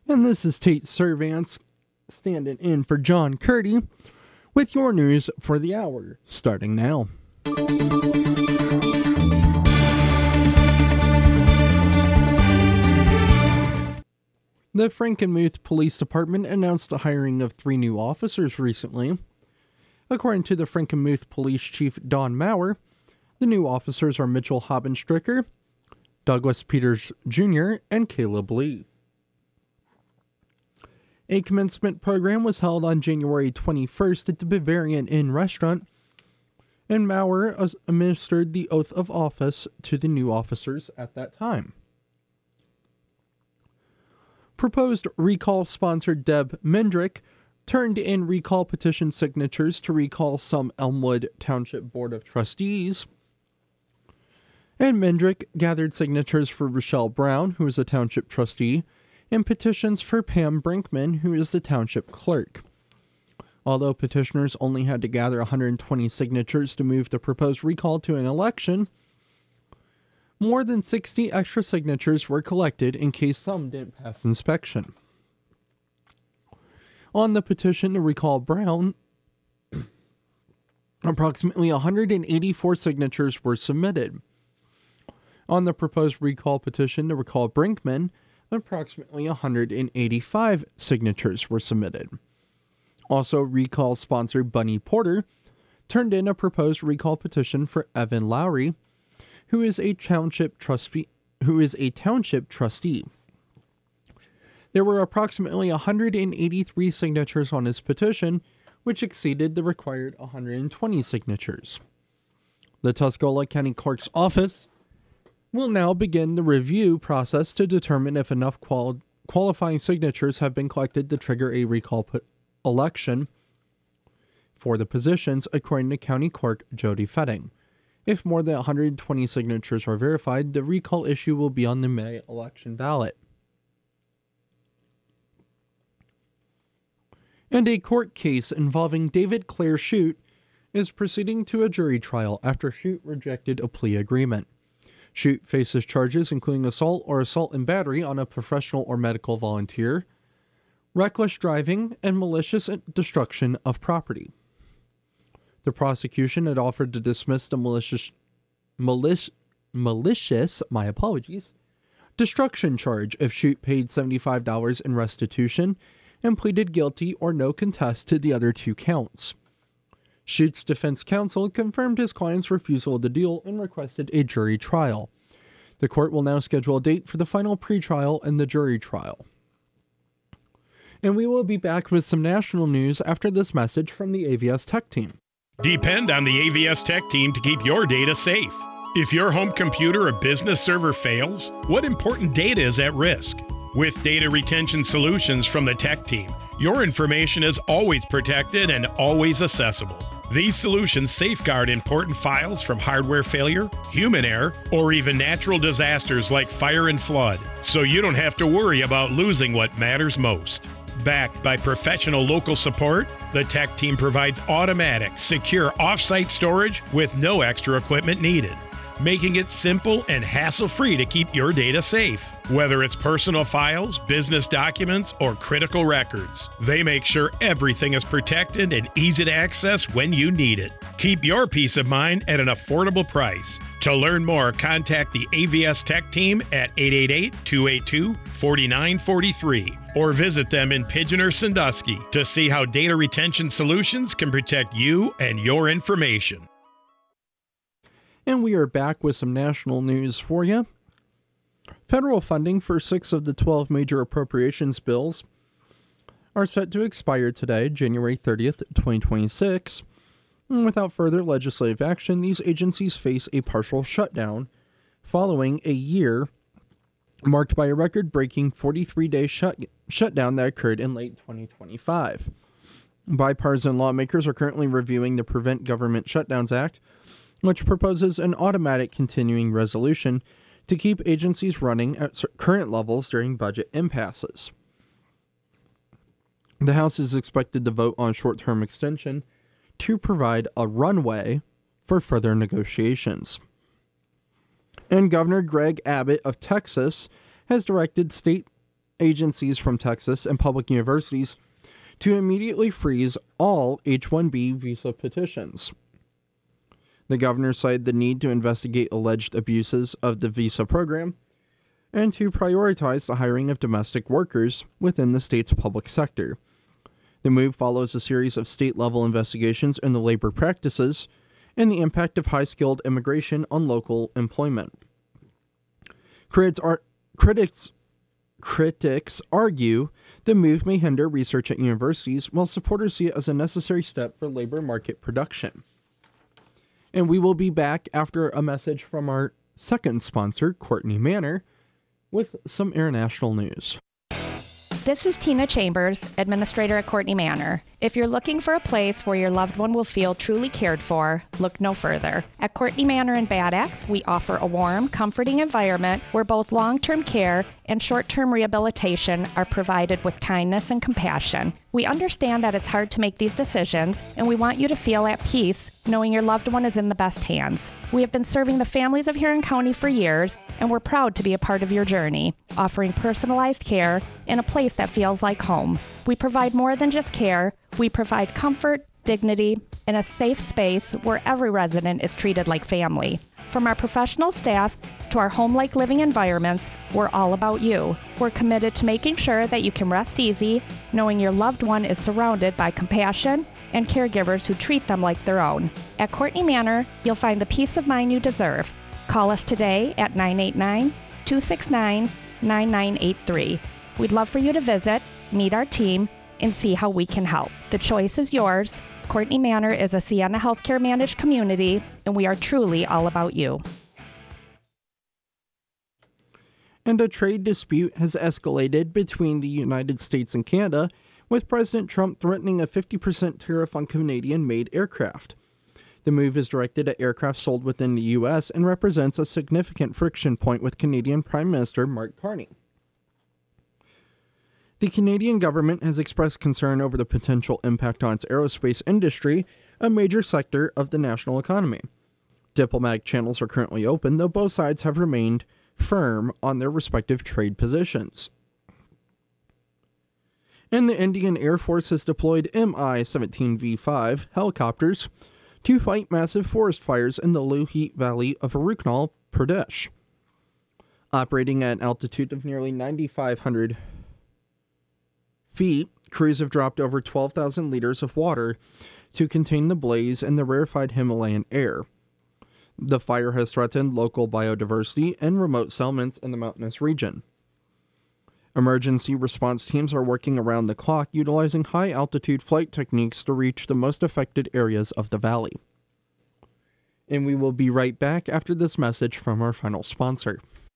And this is Tate Servants standing in for John Curdy with your news for the hour, starting now. The Frankenmuth Police Department announced the hiring of 3 new officers recently. According to the Frankenmuth Police Chief Don Maurer, the new officers are Mitchell Hobbenstricker, Douglas Peters Jr., and Caleb Lee. A commencement program was held on January 21st at the Bavarian Inn restaurant, and Maurer administered the oath of office to the new officers at that time. Proposed recall sponsor Deb Mendrick turned in recall petition signatures to recall some Elmwood Township Board of Trustees. And Mendrick gathered signatures for Rochelle Brown, who is a township trustee, and petitions for Pam Brinkman, who is the township clerk. Although petitioners only had to gather 120 signatures to move the proposed recall to an election, more than 60 extra signatures were collected in case some didn't pass inspection. On the petition to recall Brown, approximately 184 signatures were submitted. On the proposed recall petition to recall Brinkman, approximately 185 signatures were submitted. Also, recall sponsor Bunny Porter turned in a proposed recall petition for Evan Lowry, who is a township trustee. There were approximately 183 signatures on his petition, which exceeded the required 120 signatures. The Tuscola County Clerk's Office will now begin the review process to determine if enough qualifying signatures have been collected to trigger a recall election for the positions, according to County Clerk Jody Fetting. If more than 120 signatures are verified, the recall issue will be on the May election ballot. And a court case involving David Clare Shute is proceeding to a jury trial after Shute rejected a plea agreement. Shute faces charges including assault or assault and battery on a professional or medical volunteer, reckless driving, and malicious destruction of property. The prosecution had offered to dismiss the malicious destruction charge if Shute paid $75 in restitution and pleaded guilty or no contest to the other 2 counts. Schute's defense counsel confirmed his client's refusal of the deal and requested a jury trial. The court will now schedule a date for the final pretrial and the jury trial. And we will be back with some national news after this message from the AVS Tech Team. Depend on the AVS Tech Team to keep your data safe. If your home computer or business server fails, what important data is at risk? With data retention solutions from the Tech Team, your information is always protected and always accessible. These solutions safeguard important files from hardware failure, human error, or even natural disasters like fire and flood, so you don't have to worry about losing what matters most. Backed by professional local support, the Tech Team provides automatic, secure off-site storage with no extra equipment needed, making it simple and hassle-free to keep your data safe. Whether it's personal files, business documents, or critical records, they make sure everything is protected and easy to access when you need it. Keep your peace of mind at an affordable price. To learn more, contact the AVS Tech Team at 888-282-4943 or visit them in Pigeon or Sandusky to see how data retention solutions can protect you and your information. And we are back with some national news for you. Federal funding for 6 of the 12 major appropriations bills are set to expire today, January 30th, 2026. And without further legislative action, these agencies face a partial shutdown following a year marked by a record-breaking 43-day shutdown that occurred in late 2025. Bipartisan lawmakers are currently reviewing the Prevent Government Shutdowns Act, which proposes an automatic continuing resolution to keep agencies running at current levels during budget impasses. The House is expected to vote on short-term extension to provide a runway for further negotiations. And Governor Greg Abbott of Texas has directed state agencies from Texas and public universities to immediately freeze all H-1B visa petitions. The governor cited the need to investigate alleged abuses of the visa program and to prioritize the hiring of domestic workers within the state's public sector. The move follows a series of state-level investigations into labor practices and the impact of high-skilled immigration on local employment. Critics argue the move may hinder research at universities, while supporters see it as a necessary step for labor market production. And we will be back after a message from our second sponsor, Courtney Manor, with some international news. This is Tina Chambers, administrator at Courtney Manor. If you're looking for a place where your loved one will feel truly cared for, look no further. At Courtney Manor in Bad Axe, we offer a warm, comforting environment where both long-term care and short-term rehabilitation are provided with kindness and compassion. We understand that it's hard to make these decisions, and we want you to feel at peace knowing your loved one is in the best hands. We have been serving the families of Huron County for years, and we're proud to be a part of your journey, offering personalized care in a place that feels like home. We provide more than just care. We provide comfort, dignity, and a safe space where every resident is treated like family. From our professional staff to our home-like living environments, we're all about you. We're committed to making sure that you can rest easy, knowing your loved one is surrounded by compassion and caregivers who treat them like their own. At Courtney Manor, you'll find the peace of mind you deserve. Call us today at 989-269-9983. We'd love for you to visit, meet our team, and see how we can help. The choice is yours. Courtney Manor is a Sienna Healthcare managed community, and we are truly all about you. And a trade dispute has escalated between the United States and Canada, with President Trump threatening a 50% tariff on Canadian-made aircraft. The move is directed at aircraft sold within the U.S. and represents a significant friction point with Canadian Prime Minister Mark Carney. The Canadian government has expressed concern over the potential impact on its aerospace industry, a major sector of the national economy. Diplomatic channels are currently open, though both sides have remained firm on their respective trade positions. And the Indian Air Force has deployed Mi-17V5 helicopters to fight massive forest fires in the Lohit Valley of Arunachal Pradesh. Operating at an altitude of nearly 9,500 feet, crews have dropped over 12,000 liters of water to contain the blaze in the rarefied Himalayan air. The fire has threatened local biodiversity and remote settlements in the mountainous region. Emergency response teams are working around the clock, utilizing high-altitude flight techniques to reach the most affected areas of the valley. And we will be right back after this message from our final sponsor.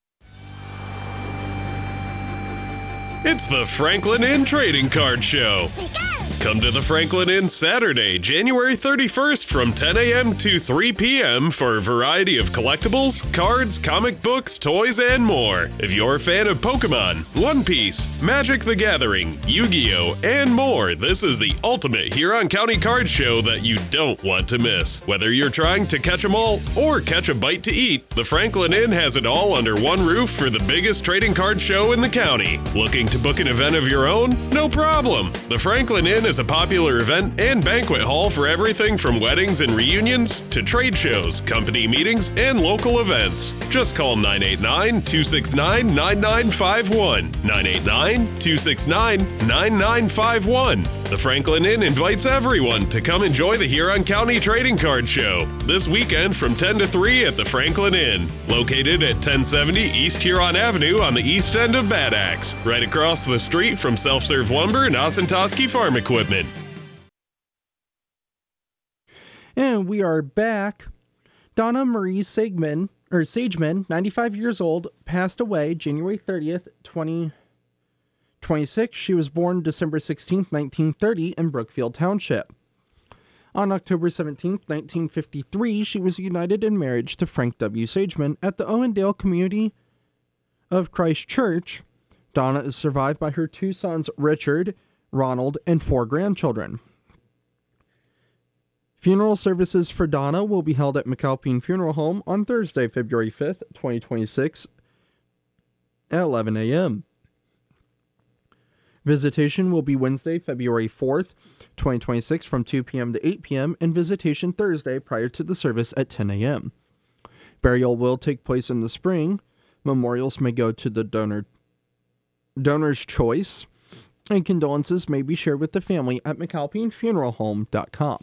It's the Franklin Inn Trading Card Show. Come to the Franklin Inn Saturday, January 31st from 10 a.m. to 3 p.m. for a variety of collectibles, cards, comic books, toys, and more. If you're a fan of Pokemon, One Piece, Magic the Gathering, Yu-Gi-Oh, and more, this is the ultimate Huron County card show that you don't want to miss. Whether you're trying to catch them all or catch a bite to eat, the Franklin Inn has it all under one roof for the biggest trading card show in the county. Looking to book an event of your own? No problem. The Franklin Inn is a popular event and banquet hall for everything from weddings and reunions to trade shows, company meetings, and local events. Just call 989-269-9951. 989-269-9951. The Franklin Inn invites everyone to come enjoy the Huron County Trading Card Show this weekend from 10 to 3 at the Franklin Inn, located at 1070 East Huron Avenue on the east end of Bad Axe, right across the street from Self-Serve Lumber and Osentoski Farm Equipment. And we are back. Donna Marie Sageman, 95 years old, passed away January 30th, 2026. She was born December 16th, 1930 in Brookfield Township. On October 17th, 1953, she was united in marriage to Frank W. Sageman at the Owendale Community of Christ Church. Donna is survived by her two sons, Richard, Ronald, and 4 grandchildren. Funeral services for Donna will be held at McAlpine Funeral Home on Thursday, February 5th, 2026 at 11 a.m. Visitation will be Wednesday, February 4th, 2026 from 2 p.m. to 8 p.m. and visitation Thursday prior to the service at 10 a.m. Burial will take place in the spring. Memorials may go to the donor's choice, and condolences may be shared with the family at McAlpineFuneralHome.com.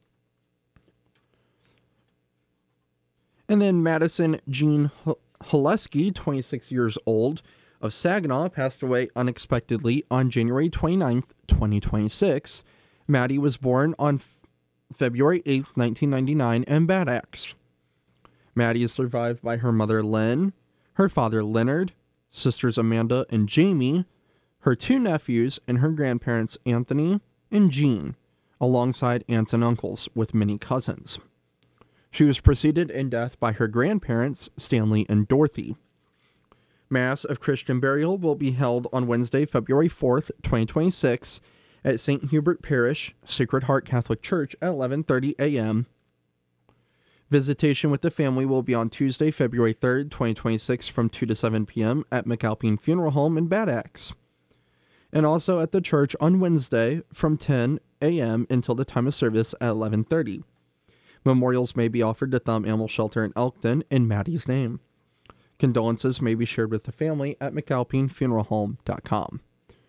And then Madison Jean Hulesky, 26 years old, of Saginaw, passed away unexpectedly on January 29th, 2026. Maddie was born on February 8th, 1999 in Bad Axe. Maddie is survived by her mother Lynn, her father Leonard, sisters Amanda and Jamie, her two nephews, and her grandparents Anthony and Jean, alongside aunts and uncles with many cousins. She was preceded in death by her grandparents Stanley and Dorothy. Mass of Christian burial will be held on Wednesday, February 4th, 2026 at St. Hubert Parish, Sacred Heart Catholic Church at 11:30 a.m. Visitation with the family will be on Tuesday, February 3rd, 2026 from 2 to 7 p.m. at McAlpine Funeral Home in Bad Axe. And also at the church on Wednesday from 10 a.m. until the time of service at 11:30. Memorials may be offered to Thumb Animal Shelter in Elkton in Maddie's name. Condolences may be shared with the family at McAlpineFuneralHome.com.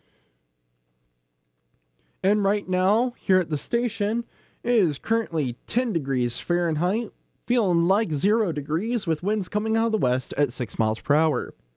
And right now, here at the station, it is currently 10 degrees Fahrenheit, feeling like 0 degrees with winds coming out of the west at 6 miles per hour.